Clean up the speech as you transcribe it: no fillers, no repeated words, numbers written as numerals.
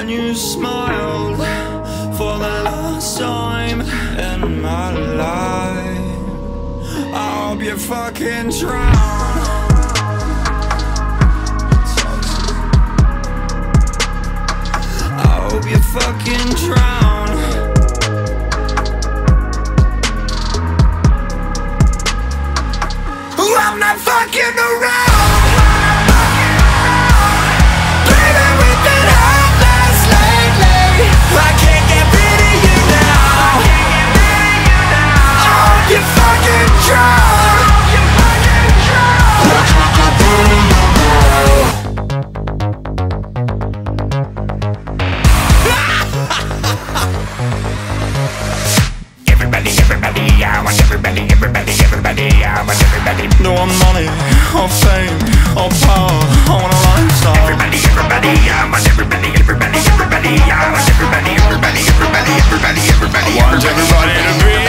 when you smiled for the last time in my life. I hope you fucking drown. I hope you fucking drown. I'm not fucking around. Baby, we've been heartless lately. I can't get rid of you now. I hope you fucking drown. Everybody, everybody, I want everybody, everybody, everybody, I want everybody. No one money, or fame, or power, I want a lifestyle. Everybody, everybody, I want everybody, everybody, everybody, I want everybody, everybody, everybody, everybody, everybody, I want everybody to be